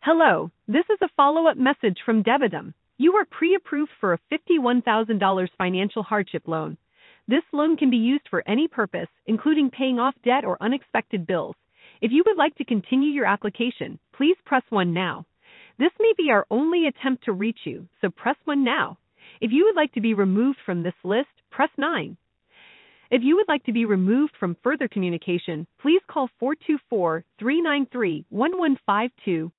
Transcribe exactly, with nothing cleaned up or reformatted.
Hello, this is a follow-up message from Debitum. You are pre-approved for a fifty-one thousand dollars financial hardship loan. This loan can be used for any purpose, including paying off debt or unexpected bills. If you would like to continue your application, please press one now. This may be our only attempt to reach you, so press one now. If you would like to be removed from this list, press nine. If you would like to be removed from further communication, please call four two four, three nine three, one one five two